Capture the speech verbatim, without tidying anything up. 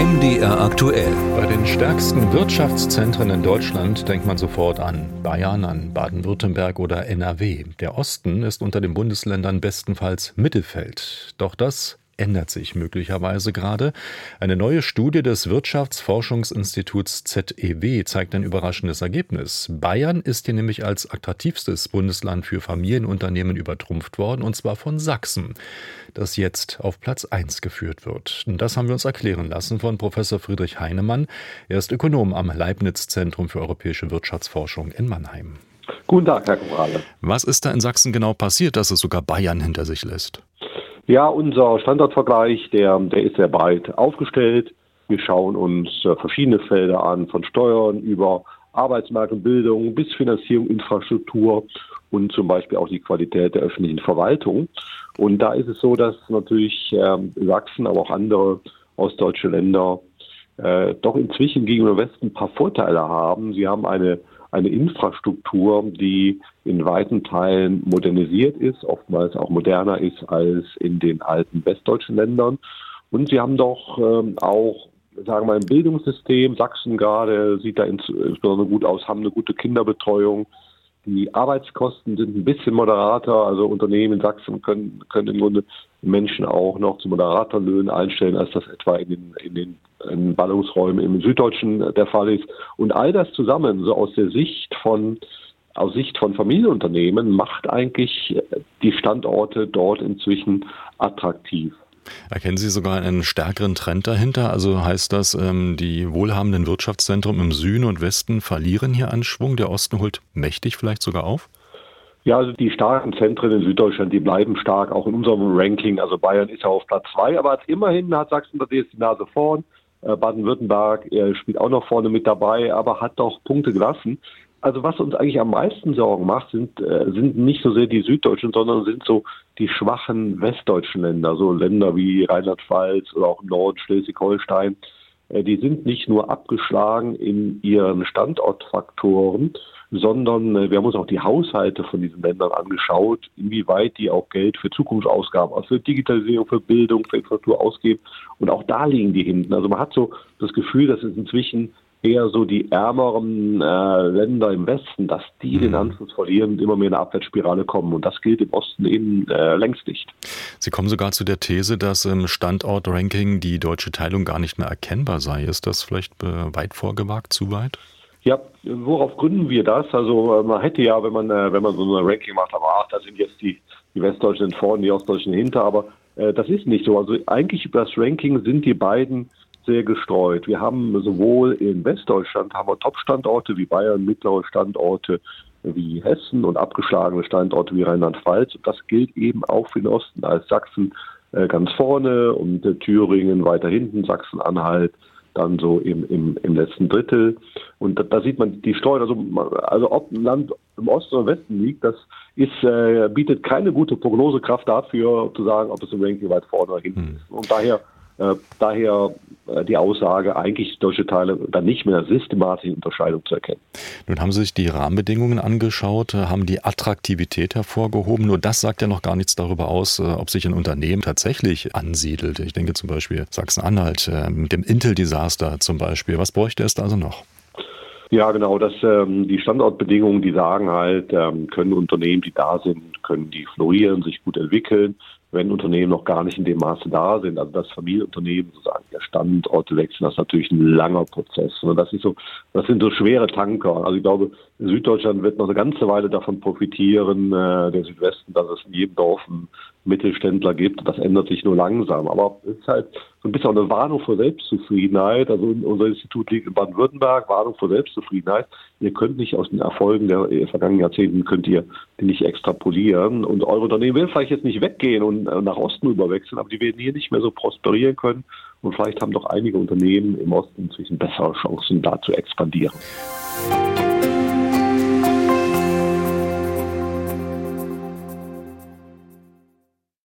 M D R aktuell. Bei den stärksten Wirtschaftszentren in Deutschland denkt man sofort an Bayern, an Baden-Württemberg oder N R W. Der Osten ist unter den Bundesländern bestenfalls Mittelfeld. Doch das ändert sich möglicherweise gerade. Eine neue Studie des Wirtschaftsforschungsinstituts Z E W zeigt ein überraschendes Ergebnis. Bayern ist hier nämlich als attraktivstes Bundesland für Familienunternehmen übertrumpft worden, und zwar von Sachsen, das jetzt auf Platz eins geführt wird. Und das haben wir uns erklären lassen von Professor Friedrich Heinemann. Er ist Ökonom am Leibniz-Zentrum für europäische Wirtschaftsforschung in Mannheim. Guten Tag, Herr Korale. Was ist da in Sachsen genau passiert, dass es sogar Bayern hinter sich lässt? Ja, unser Standortvergleich, der, der ist sehr breit aufgestellt. Wir schauen uns verschiedene Felder an, von Steuern über Arbeitsmarkt und Bildung bis Finanzierung, Infrastruktur und zum Beispiel auch die Qualität der öffentlichen Verwaltung. Und da ist es so, dass natürlich äh, Sachsen, aber auch andere ostdeutsche Länder äh, doch inzwischen gegenüber dem Westen ein paar Vorteile haben. Sie haben eine eine Infrastruktur, die in weiten Teilen modernisiert ist, oftmals auch moderner ist als in den alten westdeutschen Ländern. Und sie haben doch ähm, auch, sagen wir mal, ein Bildungssystem. Sachsen gerade sieht da insbesondere gut aus, haben eine gute Kinderbetreuung. Die Arbeitskosten sind ein bisschen moderater. Also Unternehmen in Sachsen können, können im Grunde Menschen auch noch zu moderater Löhnen einstellen, als das etwa in den, in den in Ballungsräumen im Süddeutschen der Fall ist. Und all das zusammen, so aus der Sicht von, aus Sicht von Familienunternehmen, macht eigentlich die Standorte dort inzwischen attraktiv. Erkennen Sie sogar einen stärkeren Trend dahinter? Also heißt das, die wohlhabenden Wirtschaftszentren im Süden und Westen verlieren hier an Schwung, der Osten holt mächtig vielleicht sogar auf? Ja, also die starken Zentren in Süddeutschland, die bleiben stark, auch in unserem Ranking. Also Bayern ist ja auf Platz zwei, aber immerhin hat Sachsen die Nase vorn. Baden-Württemberg spielt auch noch vorne mit dabei, aber hat doch Punkte gelassen. Also was uns eigentlich am meisten Sorgen macht, sind, sind nicht so sehr die Süddeutschen, sondern sind so die schwachen westdeutschen Länder, so Länder wie Rheinland-Pfalz oder auch im Norden Schleswig-Holstein. Die sind nicht nur abgeschlagen in ihren Standortfaktoren, sondern wir haben uns auch die Haushalte von diesen Ländern angeschaut, inwieweit die auch Geld für Zukunftsausgaben, also für Digitalisierung, für Bildung, für Infrastruktur ausgeben. Und auch da liegen die hinten. Also man hat so das Gefühl, dass es inzwischen eher so die ärmeren äh, Länder im Westen, dass die den Anschluss verlieren und immer mehr in eine Abwärtsspirale kommen. Und das gilt im Osten eben äh, längst nicht. Sie kommen sogar zu der These, dass im Standortranking die deutsche Teilung gar nicht mehr erkennbar sei. Ist das vielleicht äh, weit vorgewagt, zu weit? Ja, worauf gründen wir das? Also man hätte ja, wenn man wenn man so ein Ranking macht, aber ach, da sind jetzt die, die Westdeutschen vorne, die Ostdeutschen hinter, aber äh, das ist nicht so. Also eigentlich über das Ranking sind die beiden sehr gestreut. Wir haben sowohl in Westdeutschland haben wir Top-Standorte wie Bayern, mittlere Standorte wie Hessen und abgeschlagene Standorte wie Rheinland-Pfalz. Das gilt eben auch für den Osten. Da ist Sachsen äh, ganz vorne und äh, Thüringen weiter hinten, Sachsen-Anhalt dann so im, im, im letzten Drittel. Und da, da sieht man die Streuung, also, also ob ein Land im Osten oder Westen liegt, das ist, äh, bietet keine gute Prognosekraft dafür, zu sagen, ob es im Ranking weit vorne oder hinten hm. ist. Und daher, äh, daher äh, die Aussage, eigentlich deutsche Teile dann nicht mehr systematische Unterscheidung zu erkennen. Nun haben Sie sich die Rahmenbedingungen angeschaut, haben die Attraktivität hervorgehoben. Nur das sagt ja noch gar nichts darüber aus, ob sich ein Unternehmen tatsächlich ansiedelt. Ich denke zum Beispiel Sachsen-Anhalt mit dem Intel-Desaster zum Beispiel. Was bräuchte es da also noch? Ja, genau. Das, ähm, die Standortbedingungen, die sagen halt, ähm, können Unternehmen, die da sind, können die florieren, sich gut entwickeln, wenn Unternehmen noch gar nicht in dem Maße da sind. Also das Familienunternehmen, sozusagen der Standorte wechseln, das ist natürlich ein langer Prozess. Und das ist so, das sind so schwere Tanker. Also ich glaube, Süddeutschland wird noch eine ganze Weile davon profitieren, äh, der Südwesten, dass es in jedem Dorf einen Mittelständler gibt. Das ändert sich nur langsam. Aber es ist halt so ein bisschen auch eine Warnung vor Selbstzufriedenheit. Also unser Institut liegt in Baden-Württemberg, Warnung vor Selbstzufriedenheit. Ihr könnt nicht aus den Erfolgen der vergangenen Jahrzehnten, könnt ihr die nicht extrapolieren. Und eure Unternehmen werden vielleicht jetzt nicht weggehen und nach Osten überwechseln, aber die werden hier nicht mehr so prosperieren können. Und vielleicht haben doch einige Unternehmen im Osten inzwischen bessere Chancen, da zu expandieren.